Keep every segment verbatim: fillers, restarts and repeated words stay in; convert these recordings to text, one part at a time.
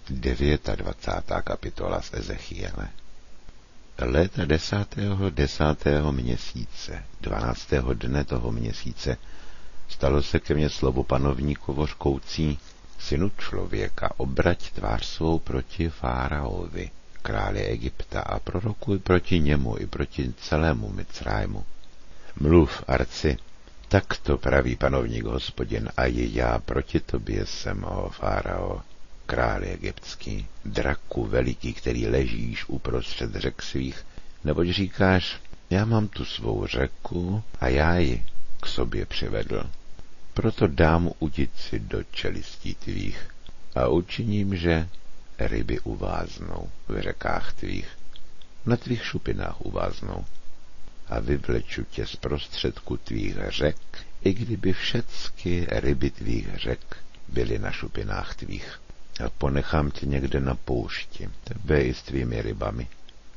dvacátá devátá kapitola z Ezechiele. Léta desátého desátého měsíce, dvanáctého dne toho měsíce, stalo se ke mně slovo panovníkovo řkoucí: synu člověka, obrať tvář svou proti Fáraovi, králi Egypta, a prorokuj proti němu i proti celému Micrájmu. Mluv, arci, takto praví panovník Hospodin, a i já proti tobě jsem, o Fárao, králi egyptský, draku veliký, který ležíš uprostřed řek svých, neboť říkáš: já mám tu svou řeku a já ji k sobě přivedl. Proto dám udit si do čelistí tvých a učiním, že ryby uváznou v řekách tvých, na tvých šupinách uváznou, a vyvleču tě z prostředku tvých řek, i kdyby všecky ryby tvých řek byly na šupinách tvých. A ponechám tě někde na poušti, tebe i s tvými rybami.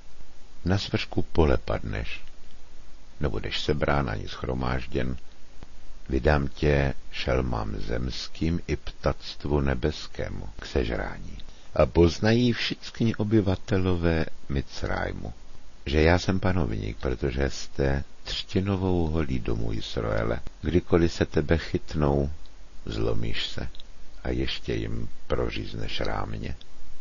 Na svršku pole padneš, nebudeš sebrán ani shromážděn. Vydám tě šelmám zemským i ptactvu nebeskému k sežrání. A poznají všichni obyvatelové Micrájmu, že já jsem panovník, protože jste třtinovou holí domu Israele. Kdykoliv se tebe chytnou, zlomíš se a ještě jim prořízneš rámě.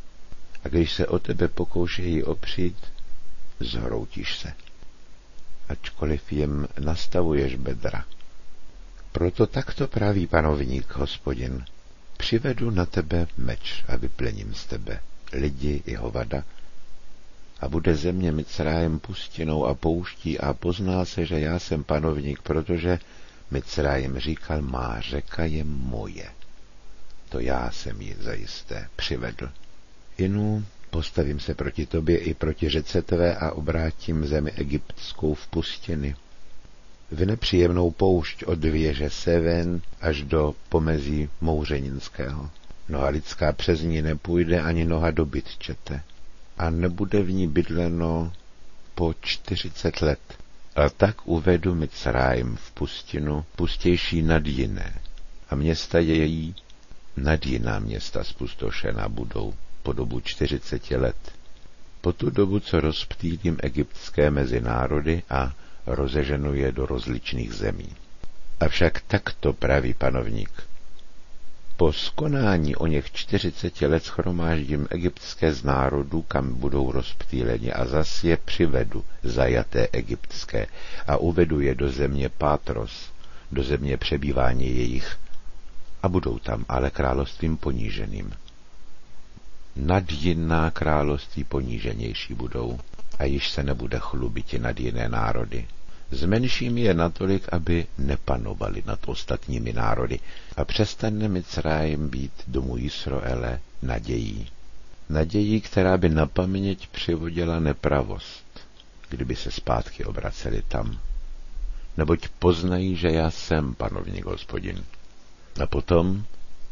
A když se o tebe pokoušejí opřít, zhroutíš se, ačkoliv jim nastavuješ bedra. Proto takto praví panovník Hospodin: přivedu na tebe meč a vyplením z tebe lidi i hovada, a bude země Micrájem pustinou a pouští, a pozná se, že já jsem panovník, protože Micrájem říkal: má řeka je moje. To já jsem ji zajisté přivedl. Inu, postavím se proti tobě i proti řece tvé a obrátím zemi egyptskou v pustiny, v nepříjemnou poušť od věže Seven až do pomezí Mouřeninského. Noha lidská přes ní nepůjde, ani noha do bytčete, a nebude v ní bydleno po čtyřicet let. A tak uvedu Micrájim v pustinu, pustější nad jiné, a města její nad jiná města spustošená budou po dobu čtyřiceti let. Po tu dobu, co rozptýlím egyptské mezi národy a rozeženu je do rozličných zemí. Avšak takto praví panovník: po skonání o něch čtyřiceti let shromáždím egyptské z národů, kam budou rozptýleni, a zas je přivedu zajaté egyptské a uvedu je do země Pátros, do země přebývání jejich, a budou tam ale královstvím poníženým. Nad jiná království poníženější budou, a již se nebude chlubiti nad jiné národy. Zmenším je natolik, aby nepanovali nad ostatními národy, a přestane Micrájim být domu Israele nadějí. Nadějí, která by na paměť přivodila nepravost, kdyby se zpátky obraceli tam. Neboť poznají, že já jsem panovník Hospodin. A potom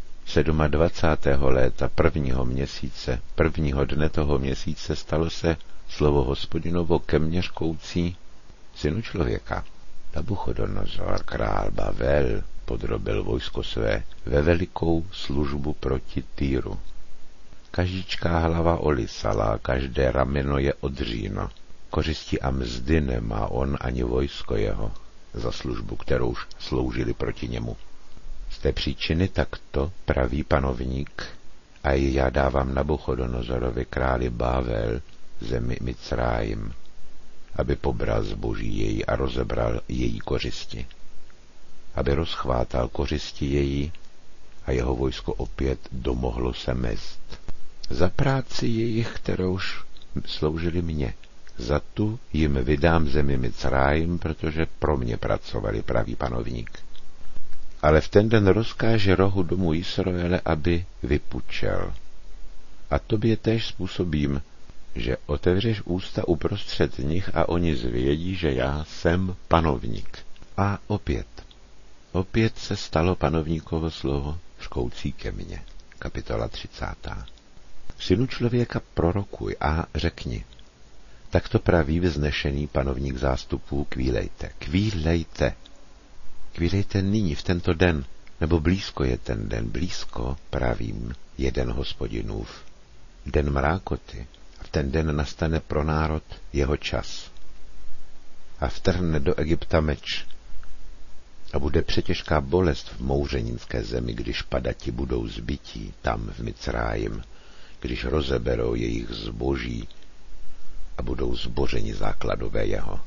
dvacátého sedmého léta prvního měsíce, prvního dne toho měsíce, stalo se slovo Hospodinovo ke mně řkoucí: synu člověka, Nabuchodonozor, král Bavel, podrobil vojsko své ve velikou službu proti Týru. Každičká hlava olisala, každé rameno je odříno. Kořisti a mzdy nemá on ani vojsko jeho za službu, kterou sloužili proti němu. Z té příčiny takto praví panovník, a i já dávám Nabuchodonozorovi králi Bável zemi Micrájim, aby pobral zboží její a rozebral její kořisti, aby rozchvátal kořisti její a jeho vojsko opět domohlo se mezd. Za práci jejich, kterouž sloužili mně, za tu jim vydám zemi Micrájim, protože pro mě pracovali, praví panovník. Ale v ten den rozkáže rohu domu Israele, aby vypučel. A tobě též způsobím, že otevřeš ústa uprostřed nich a oni zvědí, že já jsem panovník. A opět, opět se stalo panovníkovo slovo řkoucí ke mně. Kapitola třicátá. Synu člověka, prorokuj a řekni: takto praví vznešený panovník zástupů, kvílejte, kvílejte, kvílejte nyní v tento den, nebo blízko je ten den, blízko, pravím, jeden Hospodinův. den mrákoty, a v ten den nastane pro národ jeho čas. A vtrhne do Egypta meč, a bude přetěžká bolest v mouřeninské zemi, když padati budou zbytí tam v Micrájim, když rozeberou jejich zboží a budou zbořeni základové jeho.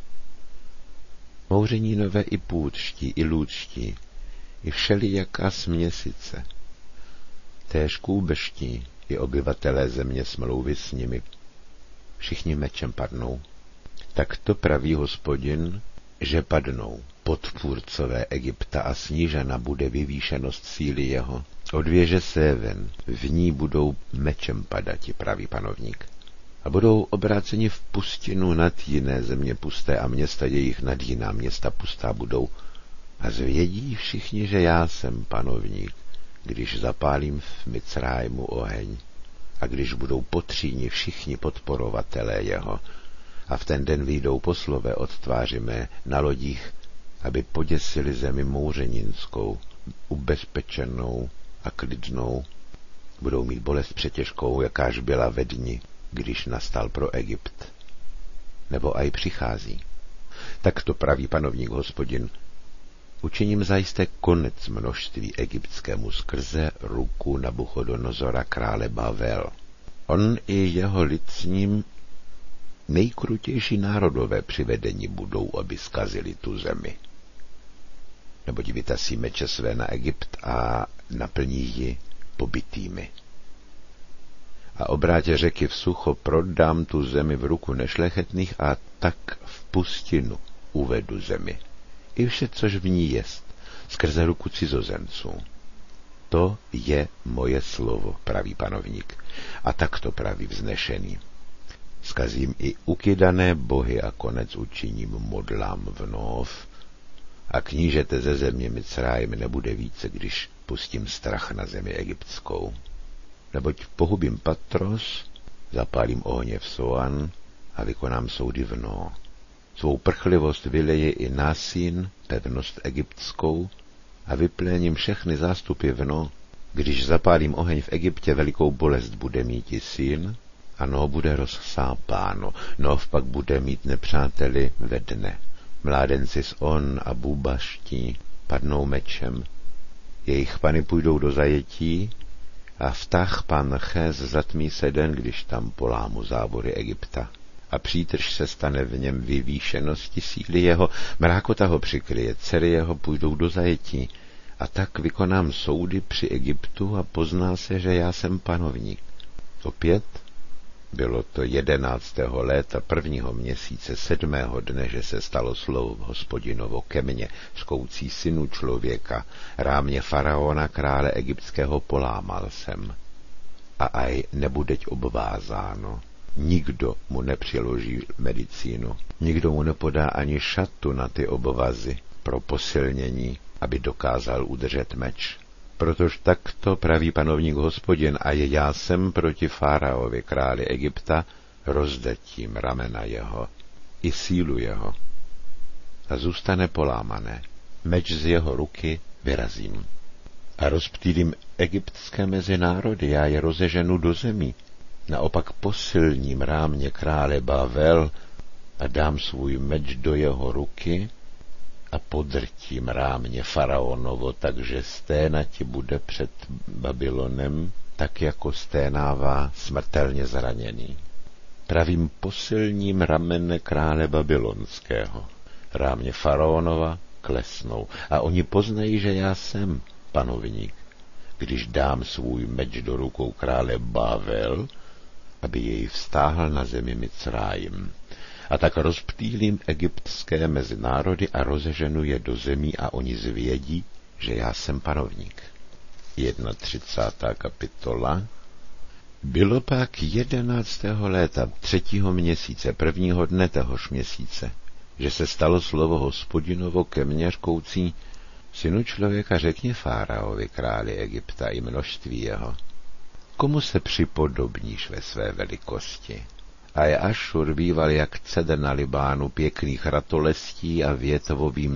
Mouřenínové i půdští, i lůdští, i všelijaká směsice, též kůbeští, i obyvatelé země smlouvy s nimi, všichni mečem padnou. Tak to praví Hospodin, že padnou podpůrcové Egypta a snížena bude vyvýšenost síly jeho. Odvěže se ven, v ní budou mečem padati, praví panovník. A budou obráceni v pustinu nad jiné země pusté a města jejich nad jiná města pustá budou. A zvědí všichni, že já jsem panovník, když zapálím v Micrájmu oheň a když budou potříni všichni podporovatelé jeho. A v ten den vyjdou poslové od tváři mé na lodích, aby poděsili zemi mouřeninskou, ubezpečenou a klidnou. Budou mít bolest přetěžkou, jakáž byla ve dni, když nastal pro Egypt. Nebo aj přichází. Tak to praví panovník Hospodin. Učiním zajisté konec množství egyptskému skrze ruku Nabuchodonozora krále Bavel. On i jeho lid s ním nejkrutější národové přivedení budou, aby zkazili tu zemi. Neboť vytasí meče své na Egypt a naplní ji pobytými. A obrátě řeky v sucho prodám tu zemi v ruku nešlechetných a tak v pustinu uvedu zemi. I vše, což v ní jest, skrze ruku cizozenců. To je moje slovo, praví panovník. A tak to praví vznešený. Zkazím i ukydané bohy a konec učiním modlám vnov a knížete ze země Micrájim nebude více, když pustím strach na zemi egyptskou. Neboť pohubím Patros, zapálím ohně v Soan a vykonám soudy v No. Svou prchlivost vyleje i Násín, pevnost egyptskou, a vypléním všechny zástupy v No. Když zapálím oheň v Egyptě, velikou bolest bude mít i Sín, a No bude rozsápáno. Nov pak bude mít nepřáteli ve dne. Mládenci z On a Búbaští padnou mečem. Jejich pany půjdou do zajetí a vtah pan Ches zatmí se den, když tam polámu závory Egypta. A přítrž se stane v něm vyvýšenosti síly jeho, mrákota ho přikryje, dcery jeho půjdou do zajetí. A tak vykonám soudy při Egyptu a pozná se, že já jsem panovník. Opět bylo to jedenáctého léta prvního měsíce sedmého dne, že se stalo slovo Hospodinovo ke mně, řkoucí synu člověka, rámě faraona krále egyptského polámal jsem. A aj nebudeť obvázáno. Nikdo mu nepřiloží medicínu, nikdo mu nepodá ani šatu na ty obvazy pro posilnění, aby dokázal udržet meč. Protože takto praví panovník Hospodin a je já jsem proti faraovi králi Egypta, rozdetím ramena jeho i sílu jeho a zůstane polámané. Meč z jeho ruky vyrazím a rozptýlím egyptské mezi národy, já je rozeženu do zemí. Naopak posilním rámě krále Bavel a dám svůj meč do jeho ruky a podrtím rámě faraonovo, takže sténati bude před Babylonem, tak jako sténává smrtelně zraněný. Pravým posilním ramene krále babylonského. Rámě faraonova klesnou a oni poznají, že já jsem panovník, když dám svůj meč do rukou krále Bavel, aby jej vztáhl na zemi Micrájim. A tak rozptýlím egyptské mezi národy a rozeženu je do zemí a oni zvědí, že já jsem panovník. třicátá jedna kapitola. Bylo pak jedenáctého léta třetího měsíce, prvního dne téhož měsíce, že se stalo slovo Hospodinovo ke mně řkoucí, synu člověka, řekni fáraovi králi Egypta i množství jeho, komu se připodobníš ve své velikosti? A je Ašur býval jak cedr na Libánu, pěkných ratolestí a větvovým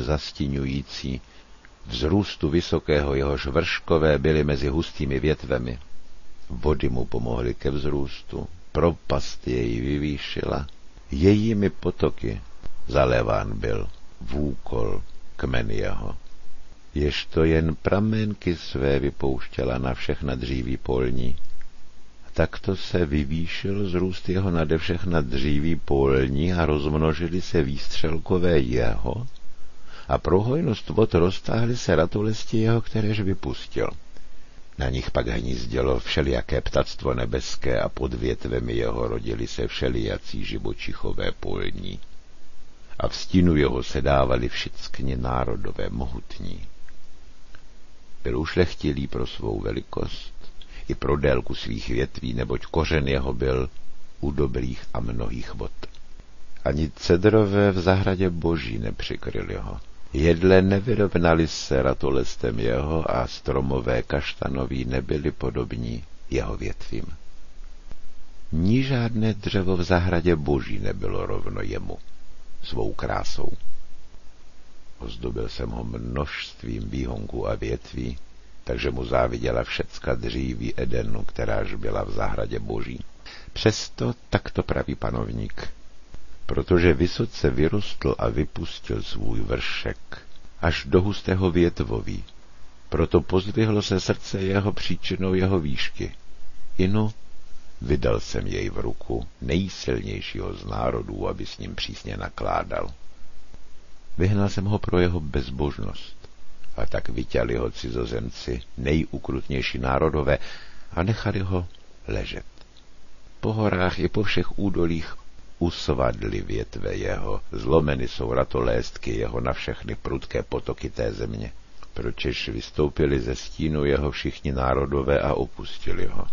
zastíňující, vzrůstu vysokého, jehož vrškové byly mezi hustými větvemi. Vody mu pomohly ke vzrůstu, propast jej vyvýšila, jejími potoky zaléván byl vůkol kmen jeho. Ježto jen pramenky své vypouštěla na všechna dříví polní. Takto se vyvýšil zrůst jeho nade všechna dříví polní a rozmnožili se výstřelkové jeho a pro hojnost vod roztáhly se ratolesti jeho, kteréž vypustil. Na nich pak hnízdělo všelijaké ptactvo nebeské a pod větvemi jeho rodili se všelijací živočichové polní. A v stínu jeho se dávali všichni národové mohutní. Byl ušlechtilý pro svou velikost i pro délku svých větví, neboť kořen jeho byl u dobrých a mnohých vod. Ani cedrové v zahradě boží nepřikryli ho. Jedle nevyrovnali se ratolestem jeho a stromové kaštanoví nebyli podobní jeho větvím. Ní žádné dřevo v zahradě boží nebylo rovno jemu svou krásou. Ozdobil jsem ho množstvím výhonků a větví, takže mu záviděla všecka dříví Edenu, kteráž byla v zahradě boží. Přesto takto praví panovník, protože vysoce vyrostl a vypustil svůj vršek až do hustého větvoví. Proto pozdvihlo se srdce jeho příčinou jeho výšky. Inu, vydal jsem jej v ruku nejsilnějšího z národů, aby s ním přísně nakládal. Vyhnal jsem ho pro jeho bezbožnost, a tak vyťali ho cizozemci, nejukrutnější národové, a nechali ho ležet. Po horách i po všech údolích usvadly větve jeho, zlomeny jsou ratoléstky jeho na všechny prudké potoky té země. Pročež vystoupili ze stínu jeho všichni národové a opustili ho.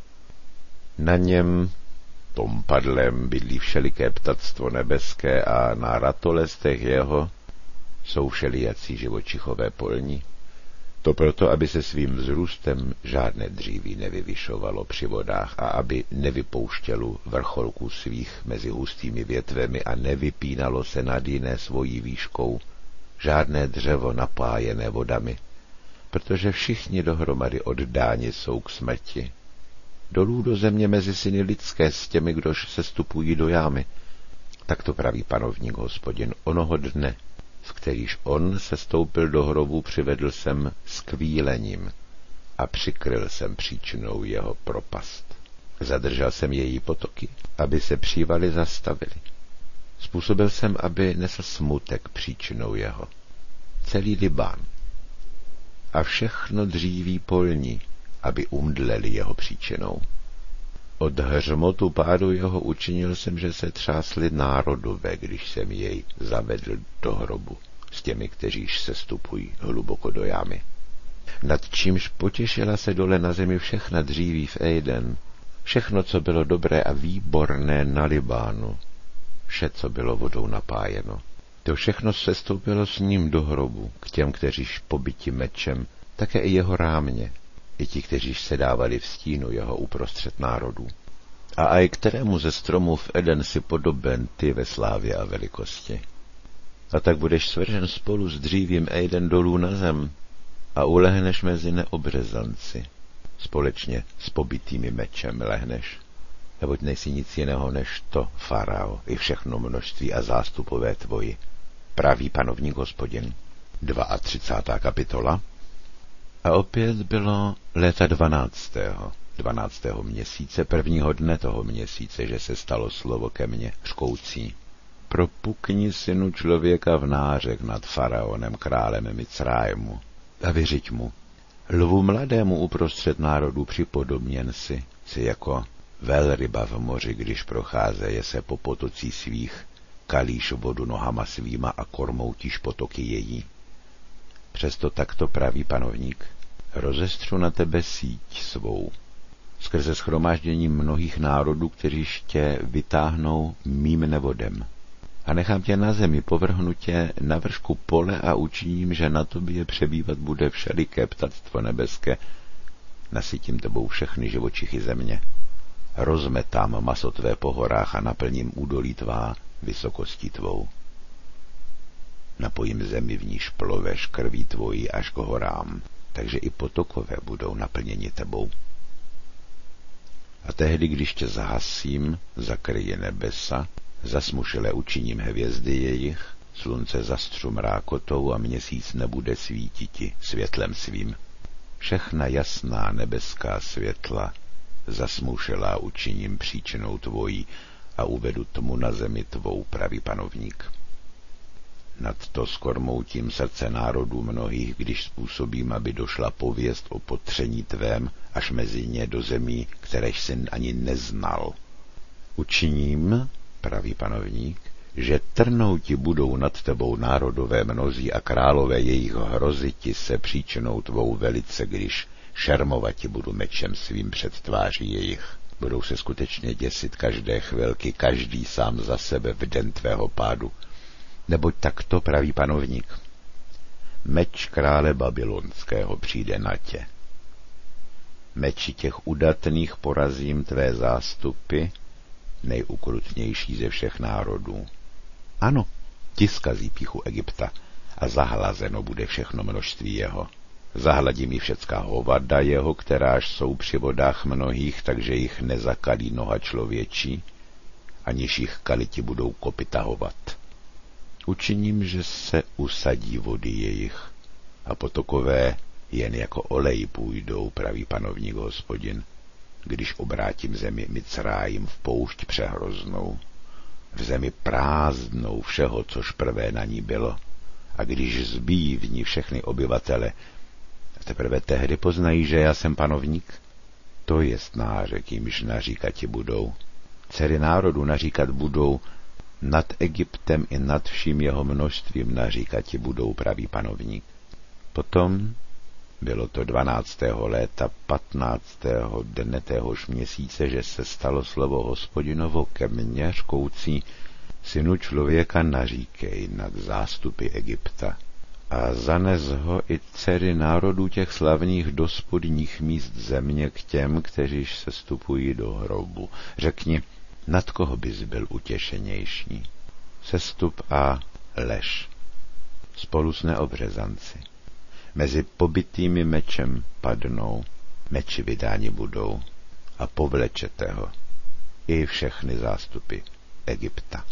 Na něm, tom padlém, bydlí všeliké ptactvo nebeské a na ratolestech jeho jsou všelijací živočichové polní. To proto, aby se svým vzrůstem žádné dříví nevyvyšovalo při vodách a aby nevypouštělo vrcholků svých mezi hustými větvemi a nevypínalo se nad jiné svojí výškou žádné dřevo napájené vodami, protože všichni dohromady oddáni jsou k smrti. Dolů do země mezi syny lidské s těmi, kdož se stupují do jámy. Tak to praví panovník Hospodin onoho dne, v kterýž on se stoupil do hrobu, přivedl jsem s kvílením a přikryl jsem příčinou jeho propast. Zadržel jsem její potoky, aby se přívaly zastavily. Způsobil jsem, aby nesl smutek příčinou jeho. Celý Libán a všechno dříví polní, aby umdleli jeho příčinou. Od hřmotu pádu jeho učinil jsem, že se třásli národové, když jsem jej zavedl do hrobu s těmi, kteříž se stupují hluboko do jámy. Nad čímž potěšila se dole na zemi všechna dříví v Eden, všechno, co bylo dobré a výborné na Libánu, vše, co bylo vodou napájeno. To všechno se stoupilo s ním do hrobu, k těm, kteříž pobyti mečem, také i jeho rámě, i ti, kteříž se dávali v stínu jeho uprostřed národů. A aj kterému ze stromů v Eden si podoben ty ve slávě a velikosti. A tak budeš svržen spolu s dřívím Eden dolů na zem a ulehneš mezi neobřezanci. Společně s pobitými mečem lehneš, neboť nejsi nic jiného než to, farao, i všechno množství a zástupové tvoji, praví panovník Hospodin. třicátá druhá kapitola. A opět bylo léta dvanáctého, dvanáctého měsíce, prvního dne toho měsíce, že se stalo slovo ke mně, řkoucí: propukni, synu člověka, v nářek nad faraonem, králem Micrájmu, a vyřiď mu: lvu mladému uprostřed národů připodobněn si, si jako velryba v moři, když procházeje se po potocí svých, kalíš vodu nohama svýma a kormoutíš potoky její. Přesto takto praví panovník: rozestřu na tebe síť svou, skrze shromáždění mnohých národů, kteříž tě vytáhnou mým nevodem. A nechám tě na zemi, povrhnu tě na vršku pole a učiním, že na tobě přebývat bude všeliké ptactvo nebeské. Nasytím tebou všechny živočichy země. Rozmetám maso tvé po horách a naplním údolí tvá vysokostí tvou. Napojím zemi, v níž ploveš krví tvojí až k horám, takže i potokové budou naplněni tebou. A tehdy, když tě zahasím, zakryje nebesa, zasmušile učiním hvězdy jejich, slunce zastřu mrákotou a měsíc nebude svítiti světlem svým. Všechna jasná nebeská světla zasmušelá učiním příčinou tvojí a uvedu tmu na zemi tvou, praví Panovník. Nad to skormoutím srdce národů mnohých, když způsobím, aby došla pověst o potření tvém až mezi ně do zemí, kteréž jsi ani neznal. Učiním, praví Panovník, že trnouti budou nad tebou národové mnozí a králové jejich hroziti se příčinou tvou velice, když šermovati budu mečem svým před tváří jejich. Budou se skutečně děsit každé chvilky, každý sám za sebe v den tvého pádu. Neboť takto praví Panovník. Meč krále babylonského přijde na tě. Meči těch udatných porazím tvé zástupy, nejukrutnější ze všech národů. Ano, ti zkazí píchu Egypta a zahlazeno bude všechno množství jeho. Zahladí mi všecká hovada jeho, kteráž jsou při vodách mnohých, takže jich nezakalí noha člověčí, aniž jich kaliti budou kopyta hovat. Učiním, že se usadí vody jejich a potokové jen jako olej půjdou, praví Panovník Hospodin, když obrátím zemi Micrájim v poušť přehroznou, v zemi prázdnou všeho, což prvé na ní bylo, a když zbíjí v ní všechny obyvatele, a teprve tehdy poznají, že já jsem Panovník. To jest nářek, jimž naříkati budou. Dcery národu naříkat budou, nad Egyptem i nad vším jeho množstvím naříkati budou, praví Panovník. Potom bylo to dvanáctého léta patnáctého dne téhož měsíce, že se stalo slovo Hospodinovo ke mně řkoucí: synu člověka, naříkej nad zástupy Egypta a zanes ho i dcery národů těch slavných do spodních míst země k těm, kteříž se stupují do hrobu. Řekni, nad koho bys byl utěšenější? Sestup a lež spolu s neobřezanci. Mezi pobytými mečem padnou, meči vydáni budou a povlečete ho i všechny zástupy Egypta.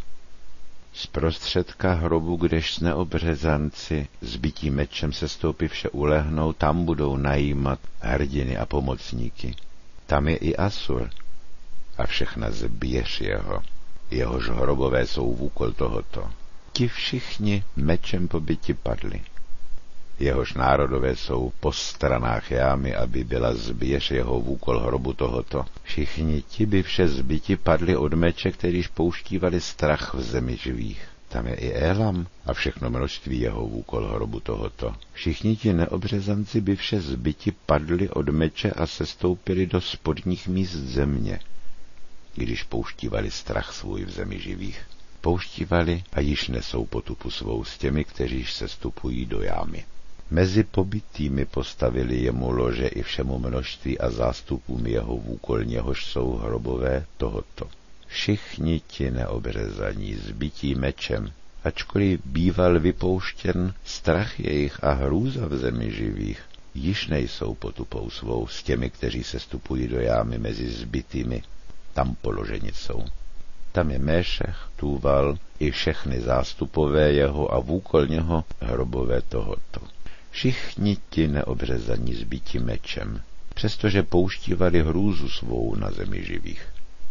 Z prostředka hrobu, kdež s neobřezanci zbytí mečem se stoupy vše ulehnou, tam budou najímat hrdiny a pomocníky. Tam je i Asur a všechna zběř jeho, jehož hrobové jsou v úkol tohoto. Ti všichni mečem pobyti padli. Jehož národové jsou po stranách jámy, aby byla zběř jeho v úkol hrobu tohoto. Všichni ti by vše zbyti padli od meče, kterýž pouštívali strach v zemi živých. Tam je i Elam a všechno množství jeho v úkol hrobu tohoto. Všichni ti neobřezanci by vše zbyti padli od meče a sestoupili do spodních míst země, když pouštívali strach svůj v zemi živých. Pouštívali a již nesou potupu svou s těmi, kteříž sestupují do jámy. Mezi pobytými postavili jemu lože i všemu množství a zástupům jeho v úkol něhož jsou hrobové tohoto. Všichni ti neobřezaní zbytí mečem, ačkoliv býval vypouštěn strach jejich a hrůza v zemi živých, již nejsou potupou svou s těmi, kteří sestupují do jámy mezi zbytými, tam položeni jsou. Tam je Méšech, Tůval i všechny zástupové jeho a v úkol něho hrobové tohoto. Všichni ti neobřezaní zbyti mečem, přestože pouštívali hrůzu svou na zemi živých.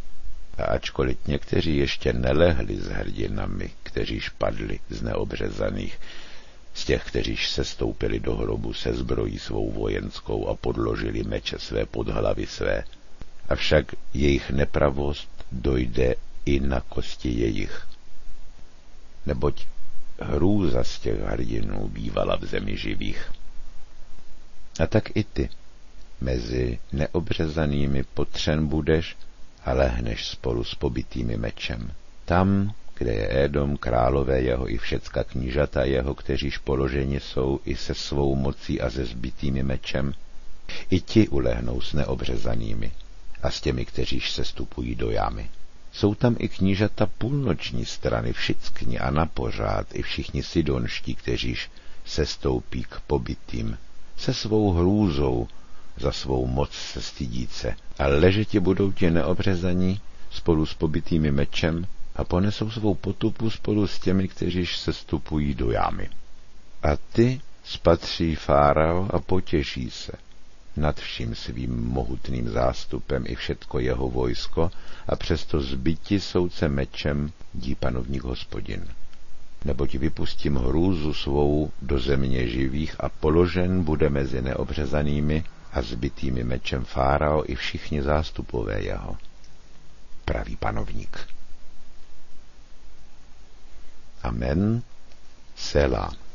A ačkoliv někteří ještě nelehli s hrdinami, kteříž padli z neobřezaných, z těch, kteříž se stoupili do hrobu se zbrojí svou vojenskou a podložili meče své pod hlavy své, avšak jejich nepravost dojde i na kosti jejich. Neboť hrůza z těch hrdinů bývala v zemi živých. A tak i ty mezi neobřezanými potřen budeš a lehneš spolu s pobytými mečem. Tam, kde je Édom, králové jeho i všecka knížata jeho, kteříž položeni jsou i se svou mocí a se zbytými mečem, i ti ulehnou s neobřezanými a s těmi, kteříž se stupují do jámy. Jsou tam i knížata půlnoční strany, všickni a napořád i všichni sidonští, kteříž se stoupí k pobytým, se svou hrůzou za svou moc se stydíce, a ležeti budou ti neobřezaní spolu s pobitými mečem a ponesou svou potupu spolu s těmi, kteříž se stupují do jámy. A ty spatří Fárao a potěší se nad vším svým mohutným zástupem i všetko jeho vojsko, a přesto zbyti soudce mečem dí panovník Hospodin. Neboť vypustím hrůzu svou do země živých a položen bude mezi neobřezanými a zbitými mečem Fárao i všichni zástupové jeho, praví panovník. Amen. Selah.